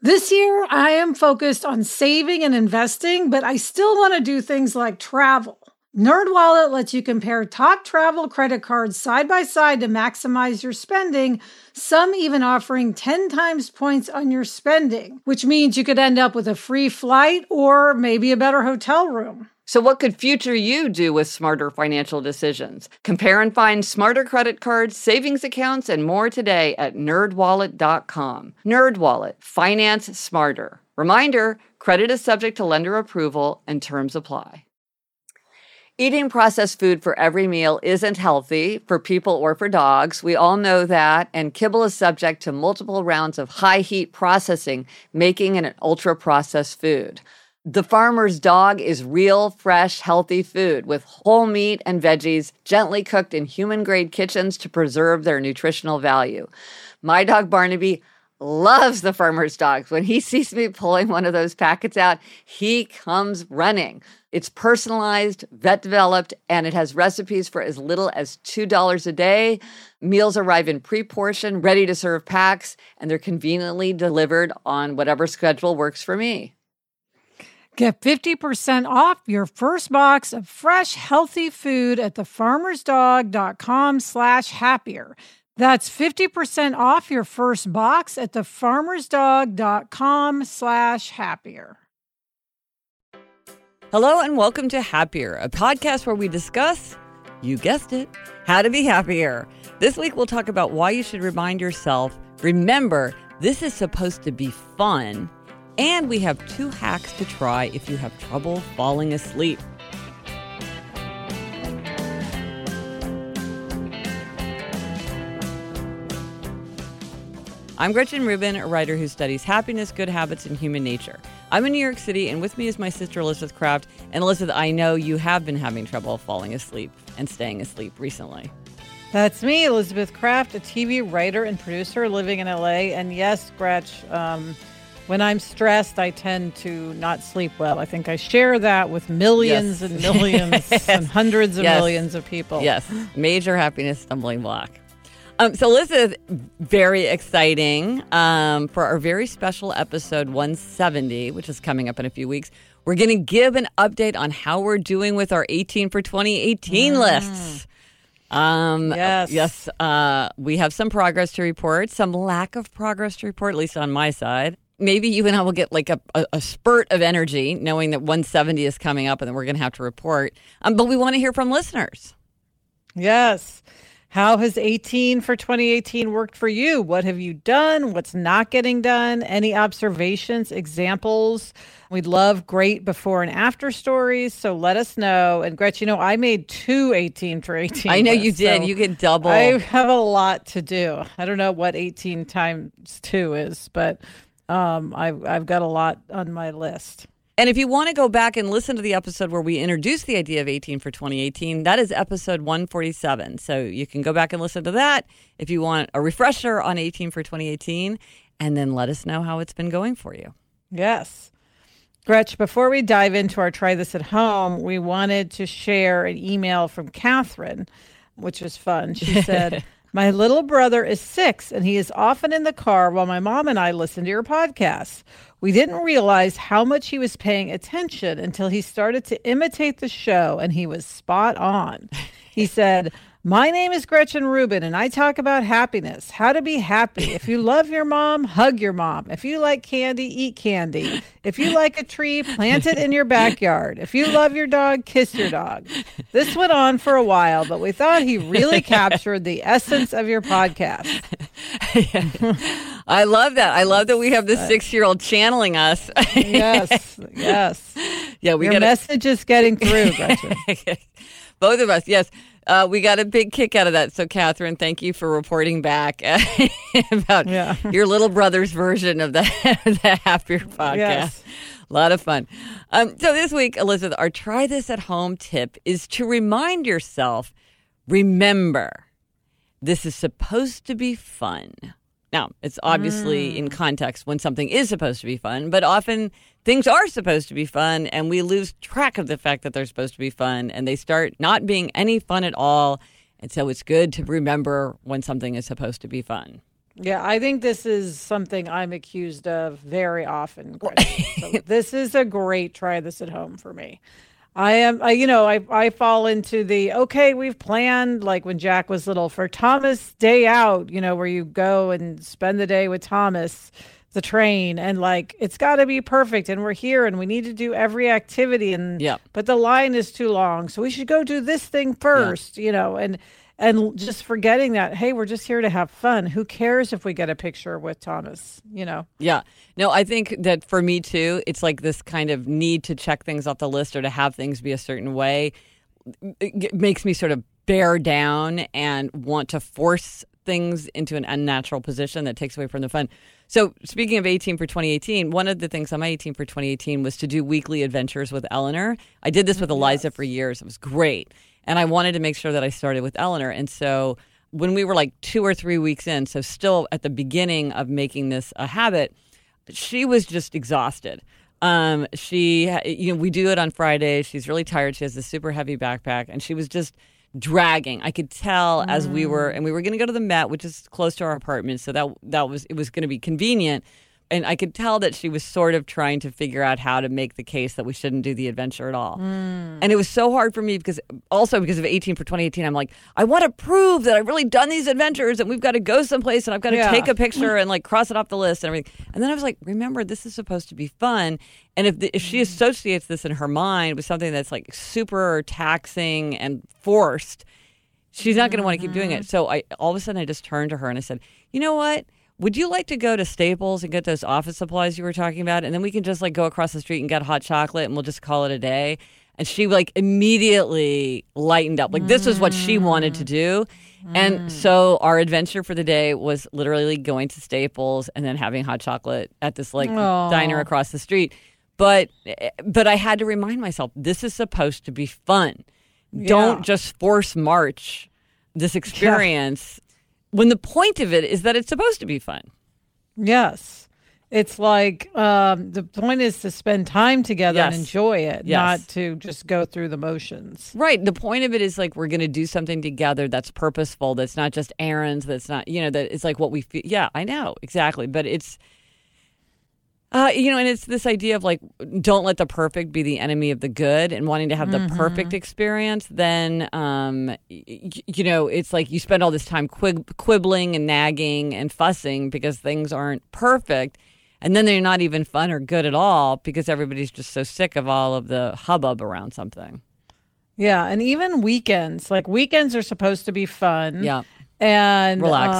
This year, I am focused on saving and investing, but I still want to do things like travel. NerdWallet lets you compare top travel credit cards side by side to maximize your spending, some even offering 10 times points on your spending, which means you could end up with a free flight or maybe a better hotel room. So what could future you do with smarter financial decisions? Compare and find smarter credit cards, savings accounts, and more today at nerdwallet.com. NerdWallet. Finance smarter. Reminder, credit is subject to lender approval and terms apply. Eating processed food for every meal isn't healthy for people or for dogs. We all know that, and kibble is subject to multiple rounds of high-heat processing, making it an ultra-processed food. The Farmer's Dog is real, fresh, healthy food with whole meat and veggies gently cooked in human-grade kitchens to preserve their nutritional value. My dog Barnaby loves the Farmer's Dogs. When he sees me pulling one of those packets out, he comes running. It's personalized, vet-developed, and it has recipes for as little as $2 a day. Meals arrive in pre-portioned, ready-to-serve packs, and they're conveniently delivered on whatever schedule works for me. Get 50% off your first box of fresh, healthy food at thefarmersdog.com/happier. That's 50% off your first box at thefarmersdog.com/happier. Hello and welcome to Happier, a podcast where we discuss, you guessed it, how to be happier. This week we'll talk about why you should remind yourself, remember, this is supposed to be fun. And we have 2 hacks to try if you have trouble falling asleep. I'm Gretchen Rubin, a writer who studies happiness, good habits, and human nature. I'm in New York City, and with me is my sister Elizabeth Kraft. And Elizabeth, I know you have been having trouble falling asleep and staying asleep recently. That's me, Elizabeth Kraft, a TV writer and producer living in LA. And yes, Gretch, when I'm stressed, I tend to not sleep well. I think I share that with millions and millions and hundreds of millions of people. Yes, major happiness stumbling block. So Elizabeth, very exciting for our very special episode 170, which is coming up in a few weeks. We're going to give an update on how we're doing with our 18 for 2018 lists. Yes, we have some progress to report, some lack of progress to report, at least on my side. Maybe you and I will get like a spurt of energy knowing that 170 is coming up and then we're going to have to report. But we want to hear from listeners. Yes. How has 18 for 2018 worked for you? What have you done? What's not getting done? Any observations, examples? We'd love great before and after stories. So let us know. And Gretchen, I made 2 18 for 18. I know lists, you did. So you get double. I have a lot to do. I don't know what 18 times 2 is, but I've got a lot on my list. And if you want to go back and listen to the episode where we introduced the idea of 18 for 2018, that is episode 147. So you can go back and listen to that if you want a refresher on 18 for 2018, and then let us know how it's been going for you. Yes. Gretch, before we dive into our Try This at Home, we wanted to share an email from Catherine, which was fun. She said, my little brother is 6, and he is often in the car while my mom and I listen to your podcasts. We didn't realize how much he was paying attention until he started to imitate the show, and he was spot on. He said, my name is Gretchen Rubin, and I talk about happiness, how to be happy. If you love your mom, hug your mom. If you like candy, eat candy. If you like a tree, plant it in your backyard. If you love your dog, kiss your dog. This went on for a while, but we thought he really captured the essence of your podcast. I love that. I love that we have this 6-year-old channeling us. Yes. Yeah, your message is getting through, Gretchen. Both of us, yes. We got a big kick out of that. So, Catherine, thank you for reporting back about your little brother's version of the Happier podcast. Yes. A lot of fun. So this week, Elizabeth, our Try This at Home tip is to remind yourself, remember, this is supposed to be fun. Now, it's obviously in context when something is supposed to be fun, but often things are supposed to be fun and we lose track of the fact that they're supposed to be fun and they start not being any fun at all. And so it's good to remember when something is supposed to be fun. Yeah, I think this is something I'm accused of very often. So this is a great try this at home for me. I fall into the, okay, we've planned, like when Jack was little, for Thomas Day Out, where you go and spend the day with Thomas, the train, and like, it's got to be perfect. And we're here and we need to do every activity. But the line is too long. So we should go do this thing first, and just forgetting that, hey, we're just here to have fun. Who cares if we get a picture with Thomas, Yeah. No, I think that for me too, it's like this kind of need to check things off the list or to have things be a certain way. It makes me sort of bear down and want to force things into an unnatural position that takes away from the fun. So speaking of 18 for 2018, one of the things on my 18 for 2018 was to do weekly adventures with Eleanor. I did this with Eliza for years. It was great. And I wanted to make sure that I started with Eleanor. And so when we were like 2 or 3 weeks in, so still at the beginning of making this a habit, she was just exhausted. We do it on Fridays. She's really tired. She has this super heavy backpack, and she was just dragging. I could tell as we were going to go to the Met, which is close to our apartment, so it was going to be convenient. And I could tell that she was sort of trying to figure out how to make the case that we shouldn't do the adventure at all. And it was so hard for me because of 18 for 2018, I'm like, I want to prove that I've really done these adventures and we've got to go someplace and I've got to take a picture and like cross it off the list and everything. And then I was like, remember, this is supposed to be fun. And if she associates this in her mind with something that's like super taxing and forced, she's not going to want to keep doing it. So all of a sudden I just turned to her and I said, you know what? Would you like to go to Staples and get those office supplies you were talking about? And then we can just like go across the street and get hot chocolate and we'll just call it a day. And she like immediately lightened up. Like this is what she wanted to do. And so our adventure for the day was literally going to Staples and then having hot chocolate at this like diner across the street. But I had to remind myself, this is supposed to be fun. Yeah. Don't just force march this experience. Yeah. When the point of it is that it's supposed to be fun. Yes. It's like the point is to spend time together and enjoy it, not to just go through the motions. Right. The point of it is like we're going to do something together that's purposeful, that's not just errands, that's not, that it's like what we feel. Yeah, I know. Exactly. But it's, and it's this idea of like, don't let the perfect be the enemy of the good and wanting to have the perfect experience. Then, it's like you spend all this time quibbling and nagging and fussing because things aren't perfect. And then they're not even fun or good at all because everybody's just so sick of all of the hubbub around something. Yeah. And even weekends, like weekends are supposed to be fun. Yeah. And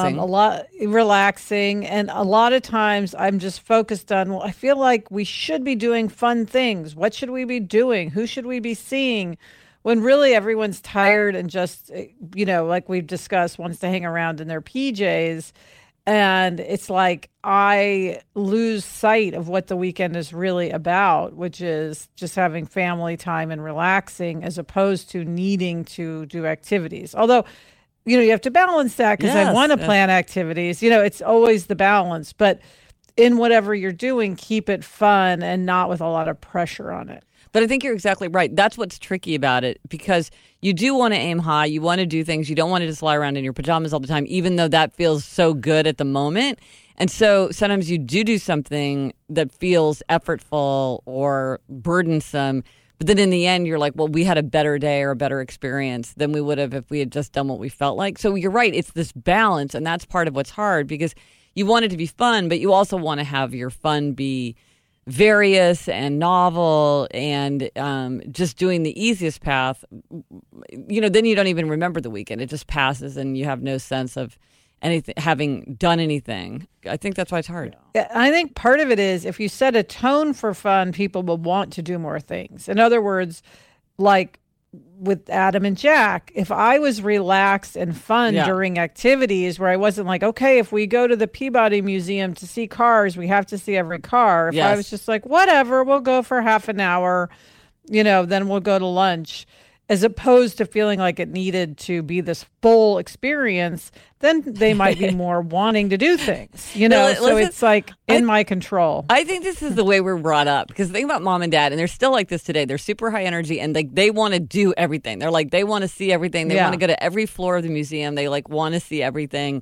relaxing. And a lot of times I'm just focused on, I feel like we should be doing fun things. What should we be doing? Who should we be seeing? When really everyone's tired and just, like we've discussed, wants to hang around in their PJs. And it's like I lose sight of what the weekend is really about, which is just having family time and relaxing as opposed to needing to do activities. Although, you have to balance that because I want to plan activities. It's always the balance. But in whatever you're doing, keep it fun and not with a lot of pressure on it. But I think you're exactly right. That's what's tricky about it because you do want to aim high. You want to do things. You don't want to just lie around in your pajamas all the time, even though that feels so good at the moment. And so sometimes you do something that feels effortful or burdensome. But then in the end, you're like, well, we had a better day or a better experience than we would have if we had just done what we felt like. So you're right. It's this balance. And that's part of what's hard because you want it to be fun, but you also want to have your fun be various and novel and just doing the easiest path. Then you don't even remember the weekend. It just passes and you have no sense of anything, having done anything. I think that's why it's hard. Yeah, I think part of it is if you set a tone for fun, people will want to do more things. In other words, like with Adam and Jack, if I was relaxed and fun during activities where I wasn't like, okay, if we go to the Peabody Museum to see cars, we have to see every car. If I was just like, whatever, we'll go for half an hour, then we'll go to lunch. As opposed to feeling like it needed to be this full experience, then they might be more wanting to do things, so it's like in my control. I think this is the way we're brought up because the thing about mom and dad, and they're still like this today, they're super high energy and they want to do everything. They're like, they want to see everything. They want to go to every floor of the museum. They like want to see everything.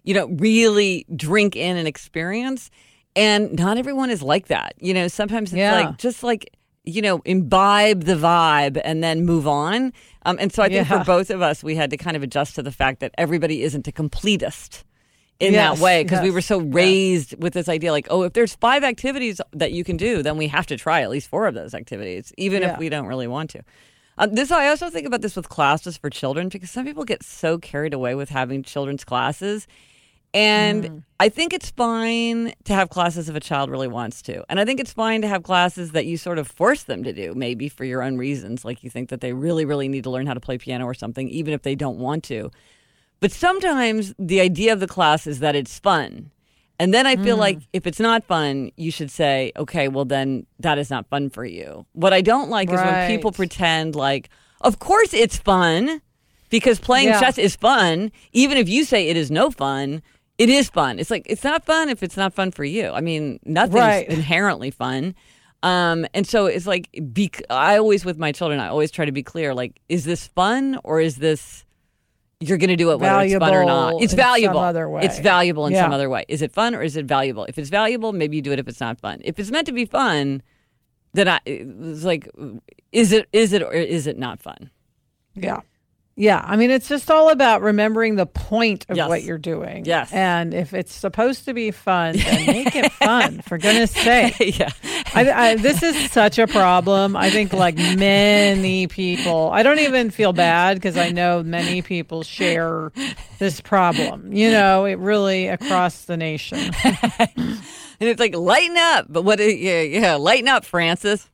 really drink in an experience. And not everyone is like that. Sometimes it's imbibe the vibe and then move on. And so I think for both of us, we had to kind of adjust to the fact that everybody isn't a completist in that way, because we were so raised with this idea like, oh, if there's 5 activities that you can do, then we have to try at least 4 of those activities, even if we don't really want to. I also think about this with classes for children, because some people get so carried away with having children's classes. And I think it's fine to have classes if a child really wants to. And I think it's fine to have classes that you sort of force them to do, maybe for your own reasons, like you think that they really, really need to learn how to play piano or something, even if they don't want to. But sometimes the idea of the class is that it's fun. And then I feel like if it's not fun, you should say, okay, well, then that is not fun for you. What I don't like is when people pretend like, of course it's fun, because playing chess is fun. Even if you say it is no fun, it is fun. It's like, it's not fun if it's not fun for you. I mean, nothing's inherently fun. And so it's like, I always, with my children, I always try to be clear, like, is this fun or is this, you're going to do it whether it's fun or not? It's valuable. It's valuable in some other way. Is it fun or is it valuable? If it's valuable, maybe you do it if it's not fun. If it's meant to be fun, then it's like, is it or is it not fun? Yeah. Yeah, I mean, it's just all about remembering the point of what you're doing. Yes. And if it's supposed to be fun, then make it fun, for goodness sake. Yeah. This is such a problem. I think like many people, I don't even feel bad because I know many people share this problem, it really across the nation. And it's like, lighten up. But lighten up, Francis.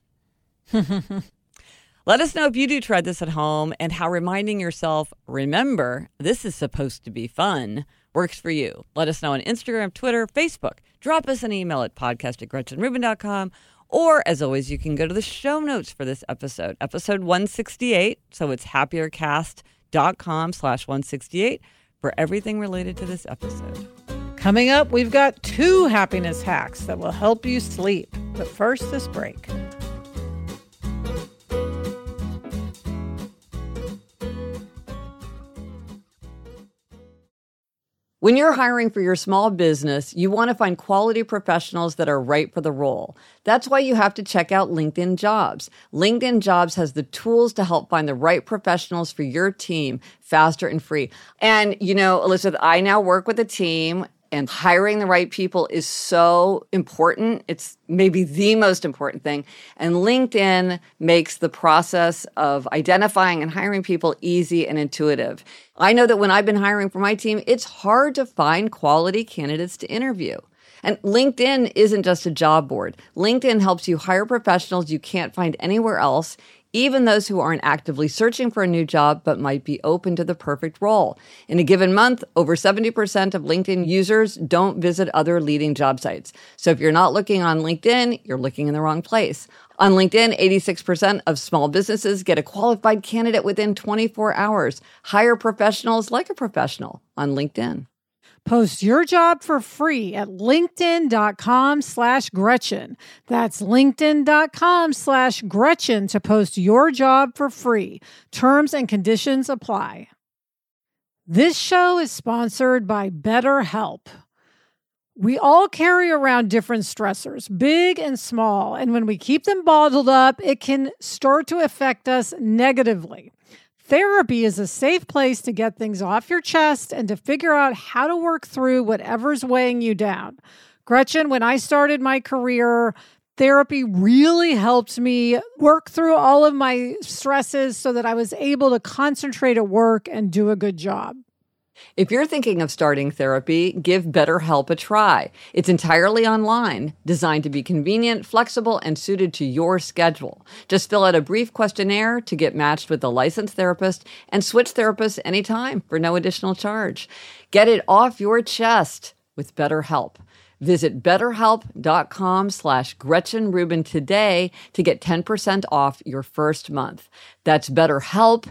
Let us know if you do try this at home and how reminding yourself, remember, this is supposed to be fun, works for you. Let us know on Instagram, Twitter, Facebook. Drop us an email at podcast@GretchenRubin.com. Or, as always, you can go to the show notes for this episode 168. So it's happiercast.com/168 for everything related to this episode. Coming up, we've got 2 happiness hacks that will help you sleep. But first, this break. When you're hiring for your small business, you want to find quality professionals that are right for the role. That's why you have to check out LinkedIn Jobs. LinkedIn Jobs has the tools to help find the right professionals for your team faster and free. And, Elizabeth, I now work with a team, and hiring the right people is so important. It's maybe the most important thing. And LinkedIn makes the process of identifying and hiring people easy and intuitive. I know that when I've been hiring for my team, it's hard to find quality candidates to interview. And LinkedIn isn't just a job board. LinkedIn helps you hire professionals you can't find anywhere else, even those who aren't actively searching for a new job but might be open to the perfect role. In a given month, over 70% of LinkedIn users don't visit other leading job sites. So if you're not looking on LinkedIn, you're looking in the wrong place. On LinkedIn, 86% of small businesses get a qualified candidate within 24 hours. Hire professionals like a professional on LinkedIn. Post your job for free at linkedin.com/Gretchen. That's linkedin.com/Gretchen to post your job for free. Terms and conditions apply. This show is sponsored by BetterHelp. We all carry around different stressors, big and small, and when we keep them bottled up, it can start to affect us negatively. Therapy is a safe place to get things off your chest and to figure out how to work through whatever's weighing you down. Gretchen, when I started my career, therapy really helped me work through all of my stresses so that I was able to concentrate at work and do a good job. If you're thinking of starting therapy, give BetterHelp a try. It's entirely online, designed to be convenient, flexible, and suited to your schedule. Just fill out a brief questionnaire to get matched with a licensed therapist and switch therapists anytime for no additional charge. Get it off your chest with BetterHelp. Visit betterhelp.com/Gretchen Rubin today to get 10% off your first month. That's BetterHelp,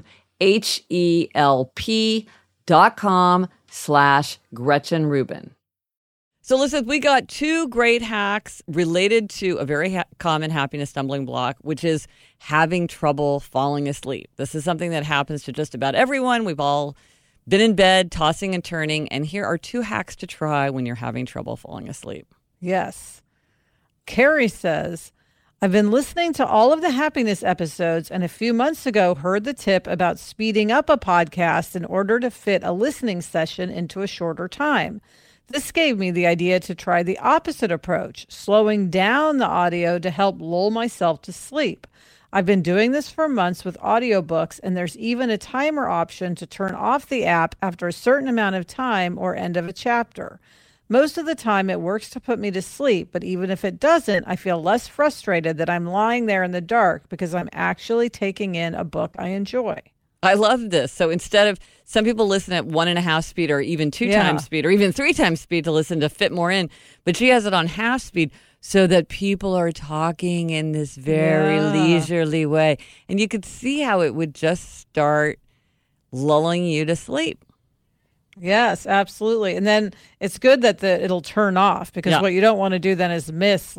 HELP.com/Gretchen Rubin. So Elizabeth, we got 2 great hacks related to a very common happiness stumbling block, which is having trouble falling asleep. This is something that happens to just about everyone. We've all Been in bed, tossing and turning, and here are 2 hacks to try when you're having trouble falling asleep. Yes. Carrie says, I've been listening to all of the happiness episodes and a few months ago heard the tip about speeding up a podcast in order to fit a listening session into a shorter time. This gave me the idea to try the opposite approach, slowing down the audio to help lull myself to sleep. I've been doing this for months with audiobooks, and there's even a timer option to turn off the app after a certain amount of time or end of a chapter. Most of the time it works to put me to sleep, but even if it doesn't, I feel less frustrated that I'm lying there in the dark because I'm actually taking in a book I enjoy. I love this. So instead of, some people listen at 1.5 speed or even 2 times speed or even 3 times speed to listen to fit more in, but she has it on half speed so that people are talking in this very leisurely way. And you could see how it would just start lulling you to sleep. Yes, absolutely. And then it's good that it'll turn off because what you don't want to do then is miss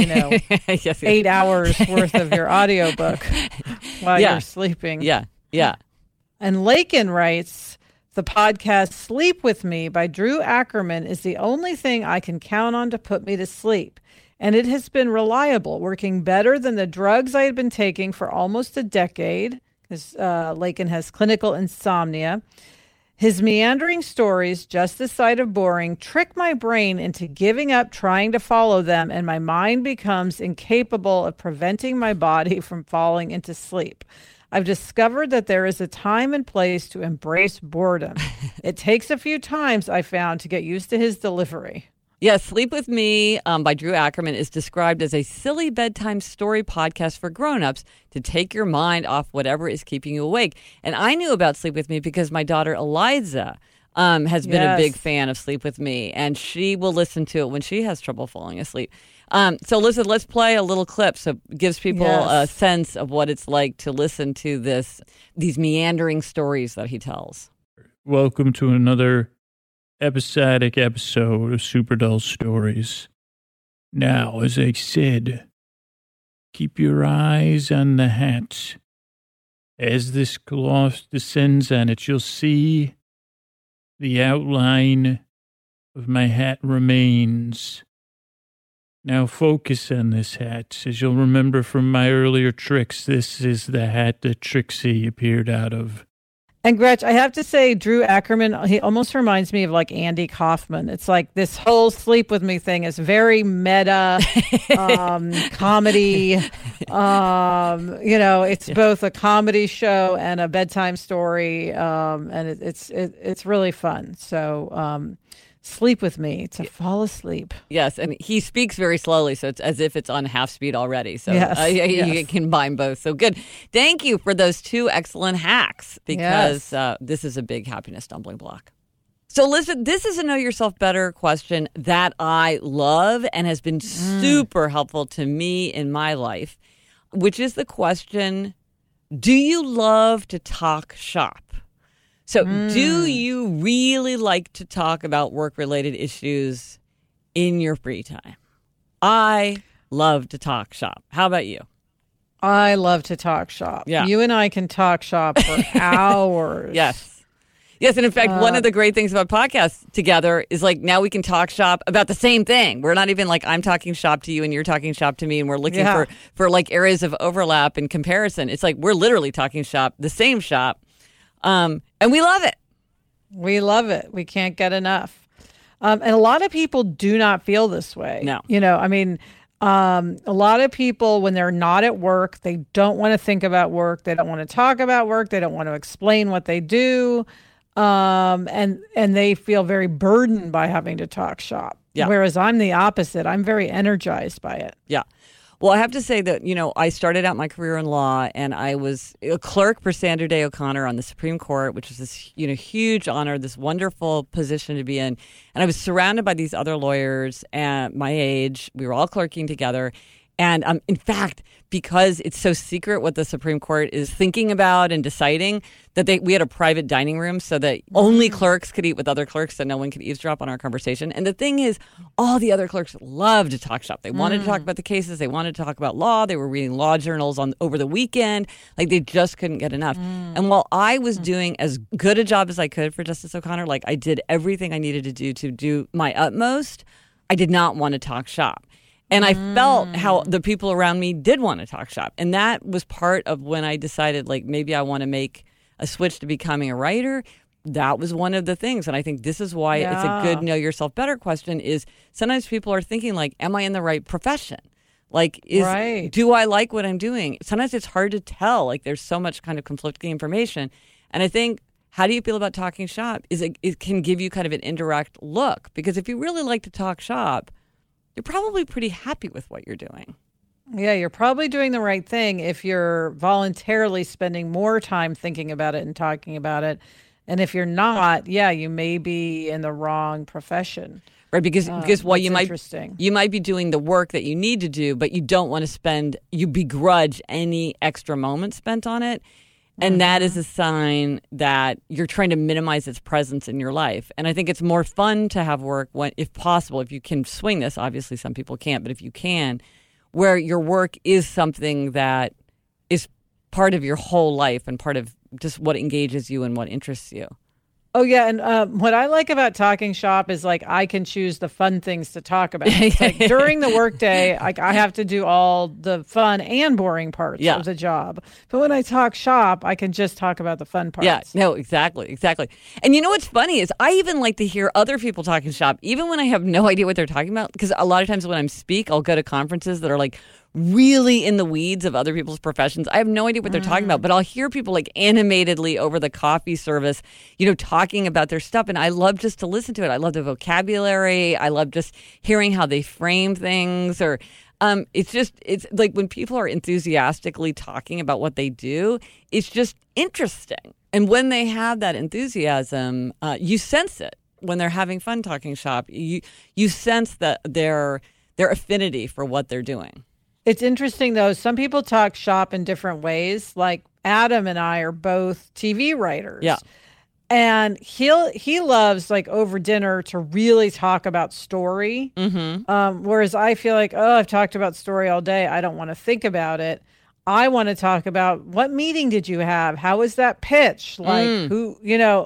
8 hours worth of your audiobook while you're sleeping. Yeah. And Lakin writes, the podcast Sleep With Me by Drew Ackerman is the only thing I can count on to put me to sleep. And it has been reliable, working better than the drugs I had been taking for almost a decade, because Lakin has clinical insomnia. His meandering stories, just this side of boring, trick my brain into giving up trying to follow them, and my mind becomes incapable of preventing my body from falling into sleep. I've discovered that there is a time and place to embrace boredom. It takes a few times, I found, to get used to his delivery. Yes, Sleep With Me by Drew Ackerman is described as a silly bedtime story podcast for grown-ups to take your mind off whatever is keeping you awake. And I knew about Sleep With Me because my daughter Eliza has been a big fan of Sleep With Me, and she will listen to it when she has trouble falling asleep. So listen, let's play a little clip so it gives people a sense of what it's like to listen to these meandering stories that he tells. Welcome to another episodic episode of Super Dull Stories. Now, as I said, keep your eyes on the hat. As this cloth descends on it, you'll see the outline of my hat remains. Now focus on this hat. As you'll remember from my earlier tricks, this is the hat that Trixie appeared out of. And Gretch, I have to say, Drew Ackerman, he almost reminds me of like Andy Kaufman. It's like this whole Sleep With Me thing is very meta comedy. It's both a comedy show and a bedtime story, and it's really fun. So Sleep With Me to fall asleep. Yes, and he speaks very slowly, so it's as if it's on half speed already. So yes. You can combine both. So good. Thank you for those 2 excellent hacks because this is a big happiness stumbling block. So listen, this is a Know Yourself Better question that I love and has been super helpful to me in my life, which is the question, do you love to talk shop? So do you really like to talk about work-related issues in your free time? I love to talk shop. How about you? I love to talk shop. Yeah. You and I can talk shop for hours. Yes. And in fact, one of the great things about podcasts together is like now we can talk shop about the same thing. We're not even like I'm talking shop to you and you're talking shop to me and we're looking for like areas of overlap and comparison. It's like we're literally talking shop, the same shop. And we love it. We love it. We can't get enough. And a lot of people do not feel this way. No. A lot of people, when they're not at work, they don't want to think about work. They don't want to talk about work. They don't want to explain what they do. And they feel very burdened by having to talk shop. Yeah. Whereas I'm the opposite. I'm very energized by it. Yeah. Well, I have to say that, I started out my career in law and I was a clerk for Sandra Day O'Connor on the Supreme Court, which was this, huge honor, this wonderful position to be in. And I was surrounded by these other lawyers at my age. We were all clerking together. And in fact, because it's so secret what the Supreme Court is thinking about and deciding, that we had a private dining room so that only clerks could eat with other clerks, so no one could eavesdrop on our conversation. And the thing is, all the other clerks loved to talk shop. They wanted to talk about the cases. They wanted to talk about law. They were reading law journals over the weekend. Like, they just couldn't get enough. And while I was doing as good a job as I could for Justice O'Connor, like, I did everything I needed to do my utmost, I did not want to talk shop. And I felt how the people around me did want to talk shop. And that was part of when I decided, like, maybe I want to make a switch to becoming a writer. That was one of the things. And I think this is why it's a good know yourself better question is sometimes people are thinking, like, am I in the right profession? Like, do I like what I'm doing? Sometimes it's hard to tell. Like, there's so much kind of conflicting information. And I think, how do you feel about talking shop? It can give you kind of an indirect look. Because if you really like to talk shop, you're probably pretty happy with what you're doing. Yeah, you're probably doing the right thing if you're voluntarily spending more time thinking about it and talking about it. And if you're not, you may be in the wrong profession. Right, because while you might be doing the work that you need to do, but you don't want to you begrudge any extra moment spent on it. And that is a sign that you're trying to minimize its presence in your life. And I think it's more fun to have work when, if possible, if you can swing this. Obviously, some people can't, but if you can, where your work is something that is part of your whole life and part of just what engages you and what interests you. Oh, yeah. And what I like about talking shop is, like, I can choose the fun things to talk about. It's like during the workday, I have to do all the fun and boring parts of the job. But when I talk shop, I can just talk about the fun parts. Yeah, no, exactly. And you know what's funny is I even like to hear other people talking shop, even when I have no idea what they're talking about. Because a lot of times when I speak, I'll go to conferences that are like really in the weeds of other people's professions. I have no idea what they're talking about, but I'll hear people like animatedly over the coffee service, talking about their stuff. And I love just to listen to it. I love the vocabulary. I love just hearing how they frame things or it's like when people are enthusiastically talking about what they do, it's just interesting. And when they have that enthusiasm, you sense it when they're having fun talking shop. You sense that their affinity for what they're doing. It's interesting, though. Some people talk shop in different ways. Like Adam and I are both TV writers. Yeah. And he loves, like, over dinner to really talk about story. Whereas I feel like, I've talked about story all day. I don't want to think about it. I want to talk about what meeting did you have? How was that pitch? Like who,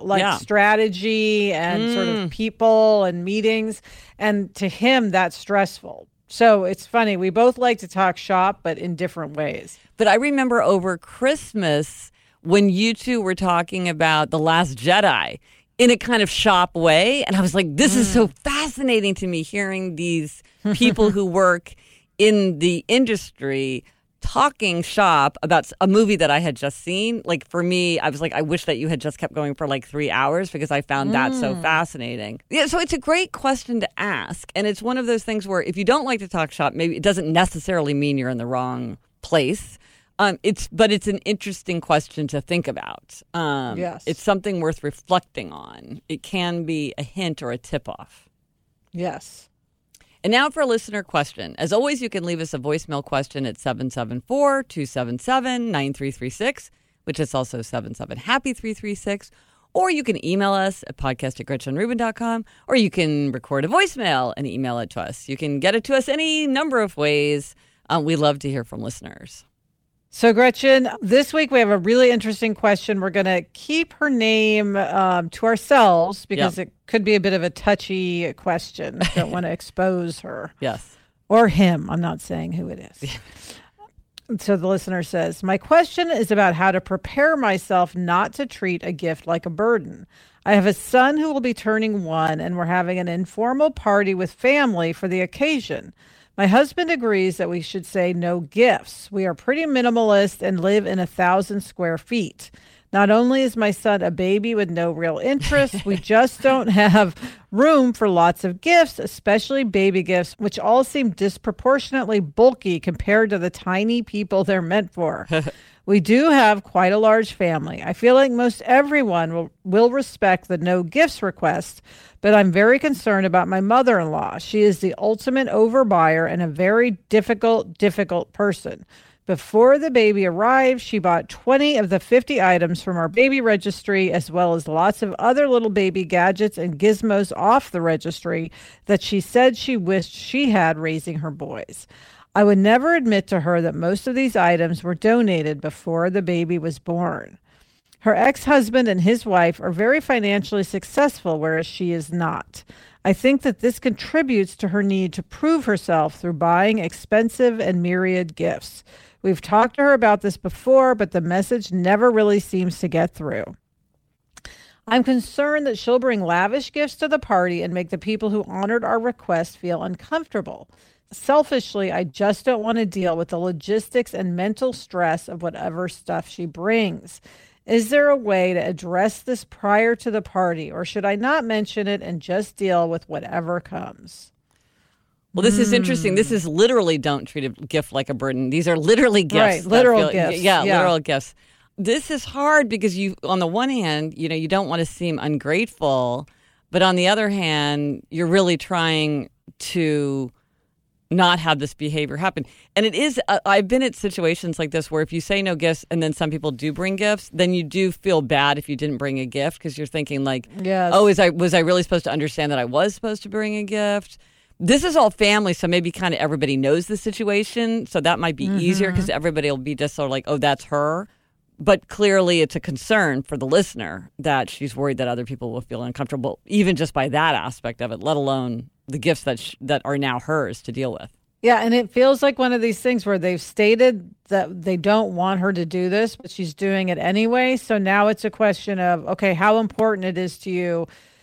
strategy and sort of people and meetings. And to him, that's stressful. So it's funny. We both like to talk shop, but in different ways. But I remember over Christmas when you two were talking about The Last Jedi in a kind of shop way. And I was like, this is so fascinating to me, hearing these people who work in the industry talking shop about a movie that I had just seen. Like, for me, I was like, I wish that you had just kept going for like 3 hours because I found that so fascinating. Yeah, so it's a great question to ask. And it's one of those things where if you don't like to talk shop, maybe it doesn't necessarily mean you're in the wrong place. But it's an interesting question to think about. Yes. It's something worth reflecting on. It can be a hint or a tip-off. Yes. And now for a listener question. As always, you can leave us a voicemail question at 774-277-9336, which is also 77-HAPPY-336. Or you can email us at podcast@GretchenRubin.com, or you can record a voicemail and email it to us. You can get it to us any number of ways. We love to hear from listeners. So, Gretchen, this week we have a really interesting question. We're going to keep her name to ourselves because it could be a bit of a touchy question. Don't want to expose her. Yes. Or him. I'm not saying who it is. So the listener says, my question is about how to prepare myself not to treat a gift like a burden. I have a son who will be turning 1, and we're having an informal party with family for the occasion. My husband agrees that we should say no gifts. We are pretty minimalist and live in 1,000 square feet. Not only is my son a baby with no real interest, we just don't have room for lots of gifts, especially baby gifts, which all seem disproportionately bulky compared to the tiny people they're meant for. We do have quite a large family. I feel like most everyone will respect the no gifts request, but I'm very concerned about my mother-in-law. She is the ultimate overbuyer and a very difficult person. Before the baby arrived, she bought 20 of the 50 items from our baby registry, as well as lots of other little baby gadgets and gizmos off the registry that she said she wished she had raising her boys. I would never admit to her that most of these items were donated before the baby was born. Her ex-husband and his wife are very financially successful, whereas she is not. I think that this contributes to her need to prove herself through buying expensive and myriad gifts. We've talked to her about this before, but the message never really seems to get through. I'm concerned that she'll bring lavish gifts to the party and make the people who honored our request feel uncomfortable. Selfishly, I just don't want to deal with the logistics and mental stress of whatever stuff she brings. Is there a way to address this prior to the party, or should I not mention it and just deal with whatever comes? Well, this is interesting. This is literally don't treat a gift like a burden. These are literally gifts. Right, literal gifts. Yeah, literal gifts. This is hard because you, on the one hand, you don't want to seem ungrateful, but on the other hand, you're really trying to not have this behavior happen. And it is, I've been at situations like this where if you say no gifts and then some people do bring gifts, then you do feel bad if you didn't bring a gift because you're thinking like, yes. Oh, was I really supposed to understand that I was supposed to bring a gift? This is all family, so maybe kind of everybody knows the situation, so that might be easier because everybody will be just sort of like, oh, that's her. But clearly it's a concern for the listener that she's worried that other people will feel uncomfortable, even just by that aspect of it, let alone the gifts that are now hers to deal with. Yeah, and it feels like one of these things where they've stated that they don't want her to do this, but she's doing it anyway. So now it's a question of, okay, how important it is to you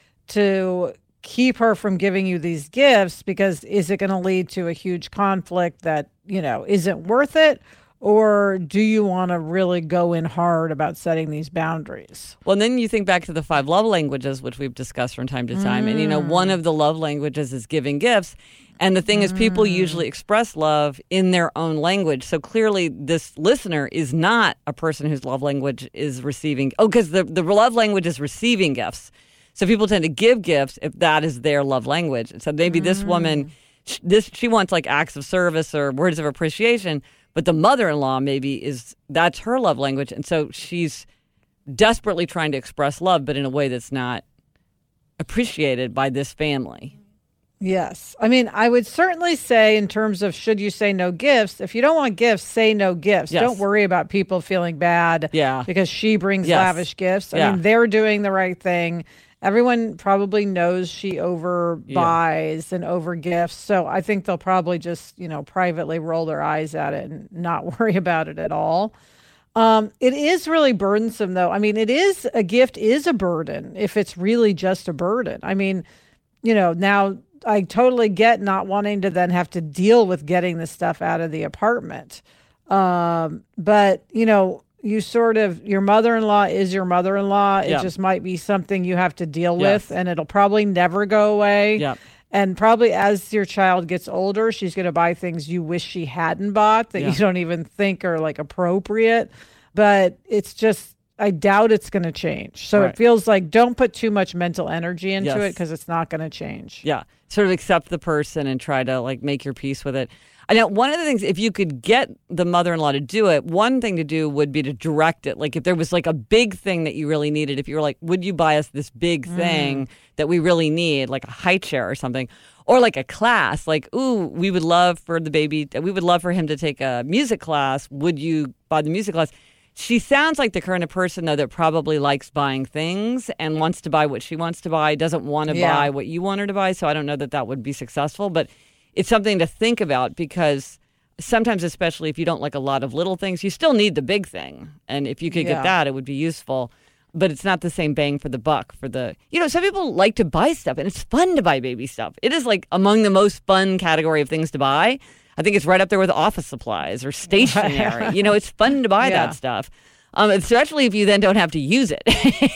to keep her from giving you these gifts, because is it going to lead to a huge conflict that, isn't worth it? Or do you want to really go in hard about setting these boundaries? Well, and then you think back to the 5 love languages, which we've discussed from time to time. And, one of the love languages is giving gifts. And the thing is, people usually express love in their own language. So clearly this listener is not a person whose love language is receiving. Oh, because the love language is receiving gifts. So people tend to give gifts if that is their love language. So maybe this woman, she wants like acts of service or words of appreciation, but the mother-in-law that's her love language. And so she's desperately trying to express love, but in a way that's not appreciated by this family. Yes. I mean, I would certainly say in terms of should you say no gifts, if you don't want gifts, say no gifts. Yes. Don't worry about people feeling bad because she brings lavish gifts. I mean, they're doing the right thing. Everyone probably knows she overbuys and overgifts. So I think they'll probably just, privately roll their eyes at it and not worry about it at all. It is really burdensome, though. I mean, a gift is a burden if it's really just a burden. I mean, now I totally get not wanting to then have to deal with getting this stuff out of the apartment. But, your mother-in-law is your mother-in-law. It just might be something you have to deal with, and it'll probably never go away. Yeah. And probably as your child gets older, she's going to buy things you wish she hadn't bought that you don't even think are like appropriate. But it's just, I doubt it's going to change. So it feels like don't put too much mental energy into it because it's not going to change. Yeah. Sort of accept the person and try to like make your peace with it. I know one of the things, if you could get the mother-in-law to do it, one thing to do would be to direct it. Like if there was like a big thing that you really needed, if you were like, would you buy us this big thing that we really need, like a high chair or something, or like a class, like, ooh, we would love for him to take a music class. Would you buy the music class? She sounds like the kind of person, though, that probably likes buying things and wants to buy what she wants to buy, doesn't want to buy what you want her to buy. So I don't know that would be successful, but it's something to think about because sometimes, especially if you don't like a lot of little things, you still need the big thing. And if you could get that, it would be useful. But it's not the same bang for the buck some people like to buy stuff and it's fun to buy baby stuff. It is like among the most fun category of things to buy. I think it's right up there with office supplies or stationery. It's fun to buy that stuff. Especially if you then don't have to use it.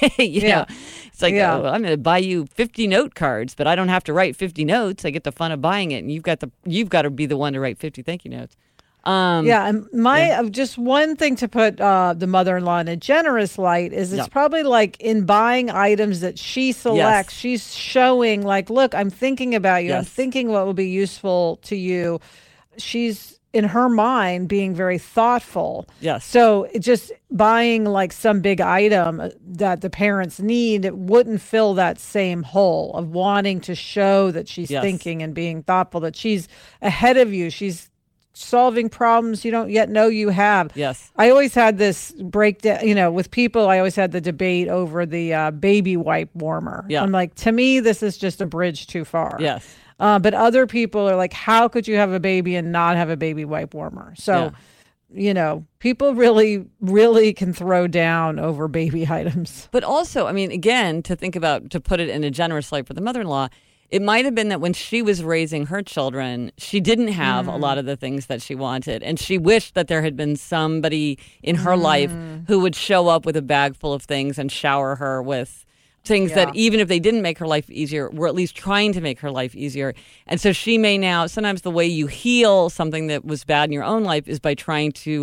It's like, oh, I'm going to buy you 50 note cards, but I don't have to write 50 notes. I get the fun of buying it, and you've got to be the one to write 50 thank you notes. And just one thing to put the mother-in-law in a generous light is it's probably like in buying items that she selects, she's showing like, look, I'm thinking about you. I'm thinking what will be useful to you. She's in her mind being very thoughtful. Yes. So just buying like some big item that the parents need, it wouldn't fill that same hole of wanting to show that she's thinking and being thoughtful, that she's ahead of you. She's solving problems you don't yet know you have. Yes. I always had this breakdown, with people, I always had the debate over the baby wipe warmer. Yeah. I'm like, to me, this is just a bridge too far. Yes. But other people are like, how could you have a baby and not have a baby wipe warmer? So, people really, really can throw down over baby items. But also, I mean, again, to put it in a generous light for the mother-in-law, it might have been that when she was raising her children, she didn't have a lot of the things that she wanted. And she wished that there had been somebody in her life who would show up with a bag full of things and shower her with things that even if they didn't make her life easier, were at least trying to make her life easier. And so she may now, sometimes the way you heal something that was bad in your own life is by trying to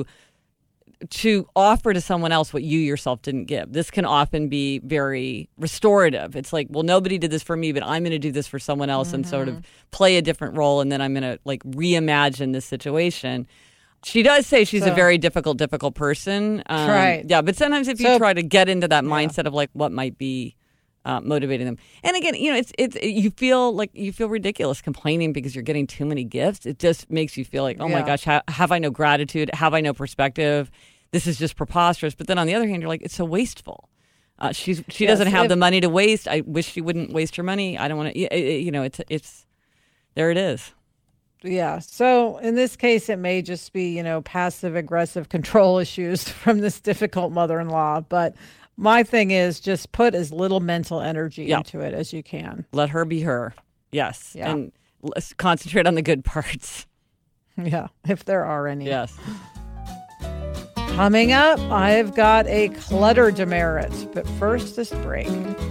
offer to someone else what you yourself didn't give. This can often be very restorative. It's like, well, nobody did this for me, but I'm going to do this for someone else and sort of play a different role. And then I'm going to like reimagine this situation. She does say she's a very difficult person. Right. Yeah. But sometimes if you try to get into that mindset of like what might be motivating them. And again, you feel ridiculous complaining because you're getting too many gifts. It just makes you feel like, oh my gosh, have I no gratitude? Have I no perspective? This is just preposterous. But then on the other hand, you're like, it's so wasteful. She doesn't have the money to waste. I wish she wouldn't waste her money. I don't want to, it's there it is. Yeah. So in this case, it may just be, passive aggressive control issues from this difficult mother-in-law. But my thing is just put as little mental energy into it as you can. Let her be her. Yes. Yeah. And let's concentrate on the good parts. Yeah, if there are any. Yes. Coming up, I've got a clutter demerit. But first, this break.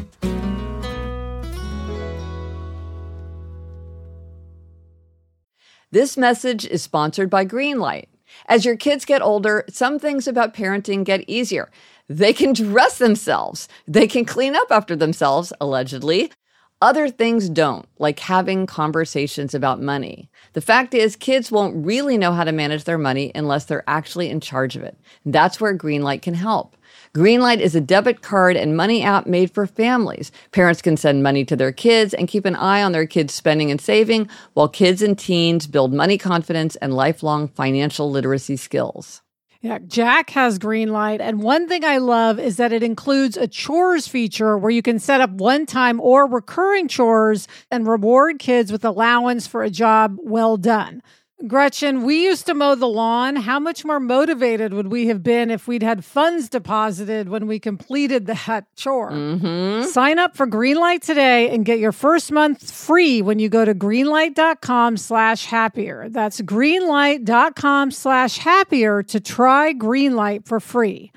This message is sponsored by Greenlight. As your kids get older, some things about parenting get easier. They can dress themselves. They can clean up after themselves, allegedly. Other things don't, like having conversations about money. The fact is, kids won't really know how to manage their money unless they're actually in charge of it. That's where Greenlight can help. Greenlight is a debit card and money app made for families. Parents can send money to their kids and keep an eye on their kids' spending and saving, while kids and teens build money confidence and lifelong financial literacy skills. Yeah, Jack has Greenlight, and one thing I love is that it includes a chores feature where you can set up one-time or recurring chores and reward kids with allowance for a job well done. Gretchen, we used to mow the lawn. How much more motivated would we have been if we'd had funds deposited when we completed that chore? Sign up for Greenlight today and get your first month free when you go to greenlight.com/happier. That's greenlight.com/happier to try Greenlight for free.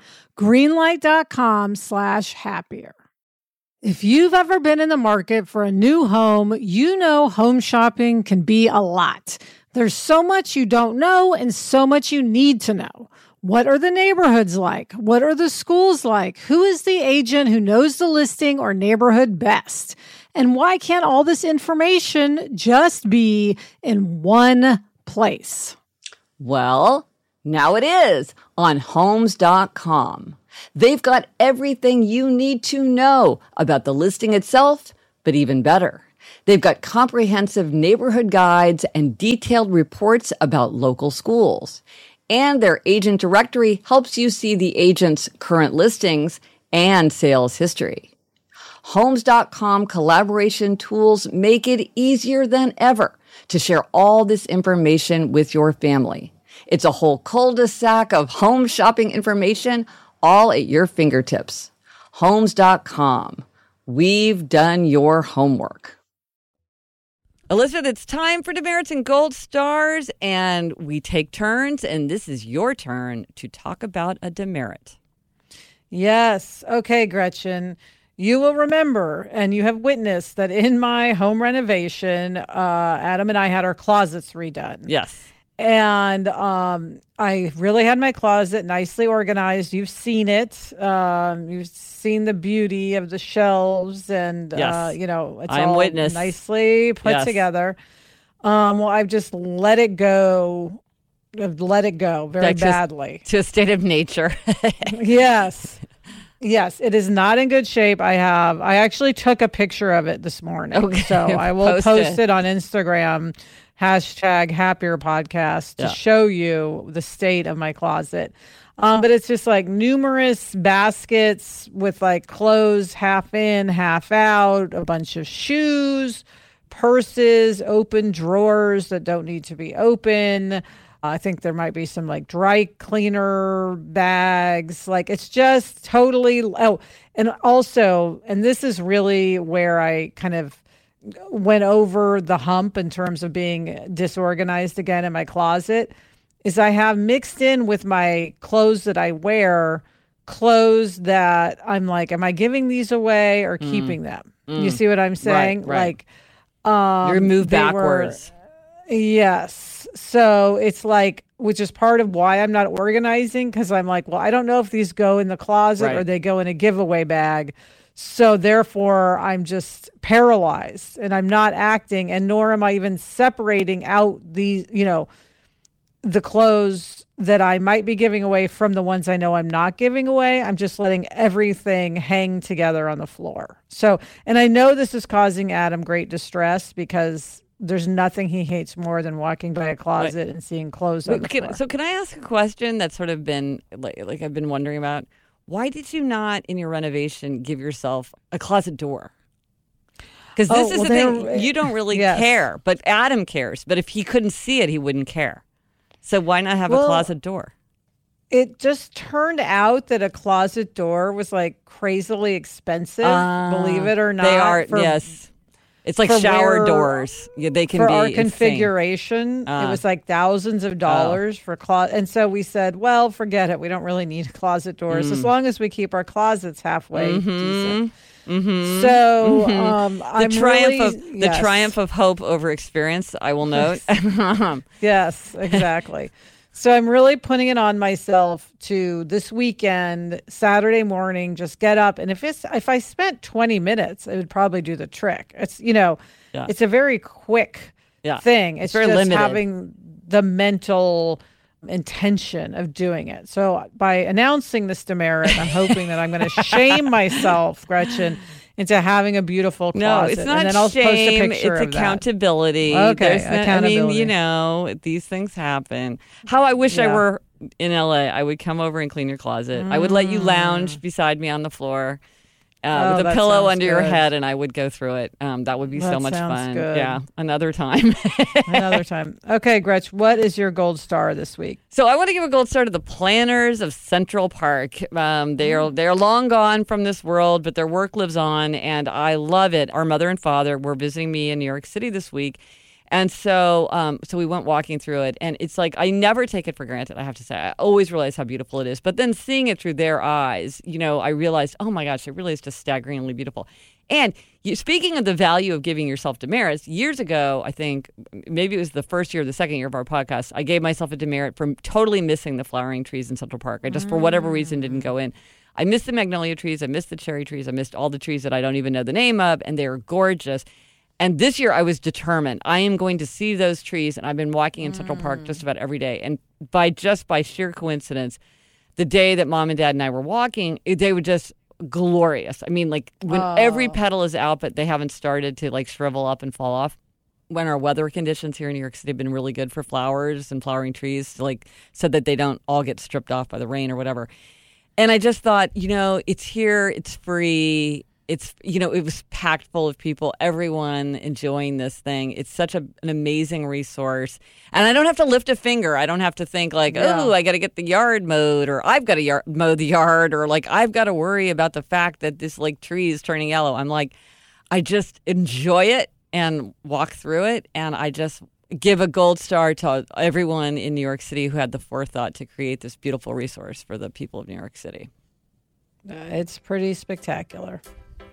greenlight.com/happier. If you've ever been in the market for a new home, you know home shopping can be a lot. There's so much you don't know and so much you need to know. What are the neighborhoods like? What are the schools like? Who is the agent who knows the listing or neighborhood best? And why can't all this information just be in one place? Well, now it is on Homes.com. They've got everything you need to know about the listing itself, but even better. They've got comprehensive neighborhood guides and detailed reports about local schools. And their agent directory helps you see the agent's current listings and sales history. Homes.com collaboration tools make it easier than ever to share all this information with your family. It's a whole cul-de-sac of home shopping information all at your fingertips. Homes.com. We've done your homework. Elizabeth, it's time for demerits and gold stars, and we take turns, and this is your turn to talk about a demerit. Yes. Okay, Gretchen. You will remember, and you have witnessed, that in my home renovation, Adam and I had our closets redone. Yes. And I really had my closet nicely organized. You've seen it. You've seen the beauty of the shelves, and Yes. it's I'm all witness. nicely put Yes. together. Well, I've just let it go. I've let it go very Like, just badly. to a state of nature. Yes. Yes, it is not in good shape. I actually took a picture of it this morning. Okay. So I will Post post it. it on Instagram, #HappierPodcast, to Yeah. show you the state of my closet. But it's just like numerous baskets with like clothes half in, half out, a bunch of shoes, purses, open drawers that don't need to be open. I think there might be some like dry cleaner bags. Like it's just totally. Oh, and also, and this is really where I kind of went over the hump in terms of being disorganized again in my closet, is I have mixed in with my clothes that I wear, clothes that I'm like, am I giving these away or keeping them? You see what I'm saying? right. Like, You move they were- backwards. Yes. So it's like, which is part of why I'm not organizing, because I'm like, well, I don't know if these go in the closet Right. or they go in a giveaway bag. So therefore, I'm just paralyzed and I'm not acting, and nor am I even separating out these, the clothes that I might be giving away from the ones I know I'm not giving away. I'm just letting everything hang together on the floor. So, and I know this is causing Adam great distress because there's nothing he hates more than walking by a closet and seeing clothes on the floor. So can I ask a question that's sort of been like I've been wondering about? Why did you not, in your renovation, give yourself a closet door? Because this is the thing. You don't really Yes. care, but Adam cares. But if he couldn't see it, he wouldn't care. So why not have a closet door? It just turned out that a closet door was like crazily expensive, believe it or not. They are, for- yes. It's like for shower where- doors. Yeah, they can for be our insane. configuration. It was like thousands of dollars for closet. And so we said, well, forget it. We don't really need closet doors as long as we keep our closets halfway decent. So The triumph of hope over experience, I will note. Yes, exactly. So I'm really putting it on myself to this weekend, Saturday morning, just get up. And if I spent 20 minutes, it would probably do the trick. It's, it's a very quick thing. It's very just limited. having the mental intention of doing it. So by announcing this demerit, I'm hoping that I'm going to shame myself, Gretchen, into having a beautiful closet. No, it's not and then I'll shame. post a picture It's of that. accountability. Okay, accountability. accountability. These things happen. How I wish I were in LA. I would come over and clean your closet. I would let you lounge beside me on the floor with a that pillow sounds under your good. head, and I would go through it. That would be so That much sounds fun. good. Yeah, another time. Another time. Okay, Gretch, what is your gold star this week? So I want to give a gold star to the planners of Central Park. They are long gone from this world, but their work lives on, and I love it. Our mother and father were visiting me in New York City this week, and so we went walking through it, and it's like I never take it for granted. I have to say, I always realize how beautiful it is, but then seeing it through their eyes, I realized, oh my gosh, it really is just staggeringly beautiful. And speaking of the value of giving yourself demerits, years ago, I think maybe it was the first year or the second year of our podcast, I gave myself a demerit for totally missing the flowering trees in Central Park. I just, for whatever reason, didn't go in. I missed the magnolia trees. I missed the cherry trees. I missed all the trees that I don't even know the name of, and they were gorgeous. And this year I was determined. I am going to see those trees, and I've been walking in Central Park just about every day. And by sheer coincidence, the day that Mom and Dad and I were walking, they were just glorious. I mean, like when every petal is out, but they haven't started to like shrivel up and fall off. When our weather conditions here in New York City have been really good for flowers and flowering trees, so that they don't all get stripped off by the rain or whatever. And I just thought, it's here, it's free. It's, it was packed full of people, everyone enjoying this thing. It's such an amazing resource. And I don't have to lift a finger. I don't have to think like, oh, I got to get the yard mowed, or I've got to mow the yard, or like I've got to worry about the fact that this like tree is turning yellow. I'm like, I just enjoy it and walk through it. And I just give a gold star to everyone in New York City who had the forethought to create this beautiful resource for the people of New York City. It's pretty spectacular.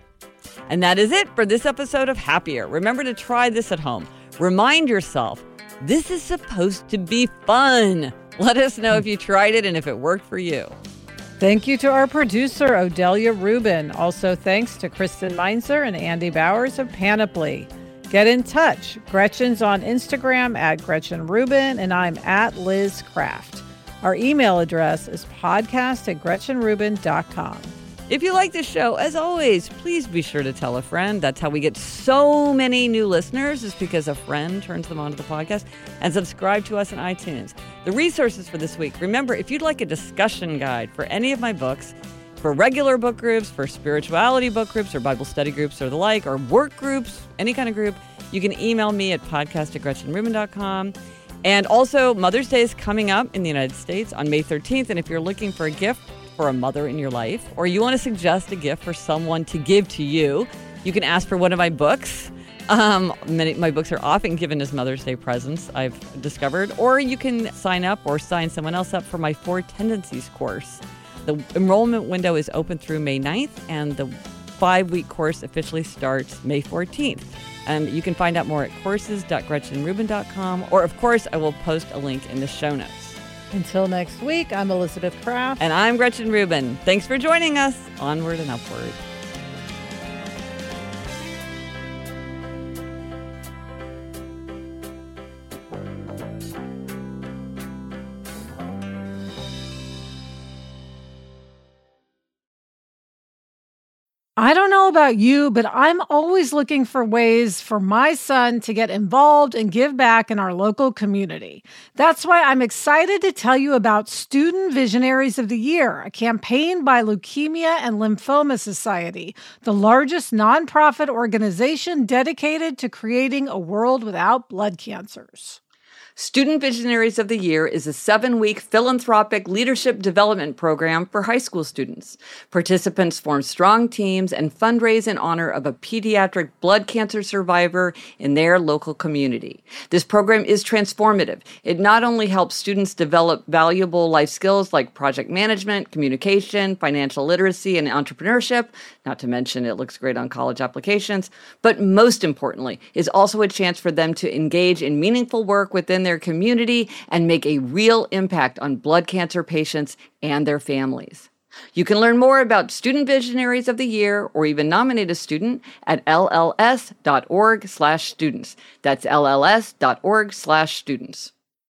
And that is it for this episode of Happier. Remember to try this at home. Remind yourself, This is supposed to be fun. Let us know if you tried it and if it worked for you. Thank you to our producer, Odelia Rubin. Also, thanks to Kristen Meinzer and Andy Bowers of Panoply. Get in touch. Gretchen's on Instagram at Gretchen Rubin, and I'm at Liz Craft. Our email address is podcast@GretchenRubin.com. If you like this show, as always, please be sure to tell a friend. That's how we get so many new listeners, is because a friend turns them onto the podcast. And subscribe to us on iTunes. The resources for this week. Remember, if you'd like a discussion guide for any of my books, for regular book groups, for spirituality book groups, or Bible study groups, or the like, or work groups, any kind of group, you can email me at podcast@GretchenRubin.com. And also, Mother's Day is coming up in the United States on May 13th. And if you're looking for a gift for a mother in your life, or you want to suggest a gift for someone to give to you, you can ask for one of my books. My books are often given as Mother's Day presents, I've discovered. Or you can sign up or sign someone else up for my 4 Tendencies course. The enrollment window is open through May 9th, and the 5-week course officially starts May 14th. You can find out more at courses.GretchenRubin.com, or, of course, I will post a link in the show notes. Until next week, I'm Elizabeth Craft. And I'm Gretchen Rubin. Thanks for joining us. Onward and upward. I don't know about you, but I'm always looking for ways for my son to get involved and give back in our local community. That's why I'm excited to tell you about Student Visionaries of the Year, a campaign by Leukemia and Lymphoma Society, the largest nonprofit organization dedicated to creating a world without blood cancers. Student Visionaries of the Year is a 7-week philanthropic leadership development program for high school students. Participants form strong teams and fundraise in honor of a pediatric blood cancer survivor in their local community. This program is transformative. It not only helps students develop valuable life skills like project management, communication, financial literacy, and entrepreneurship, not to mention it looks great on college applications, but most importantly, is also a chance for them to engage in meaningful work within their community and make a real impact on blood cancer patients and their families. You can learn more about Student Visionaries of the Year or even nominate a student at lls.org/students. That's lls.org/students.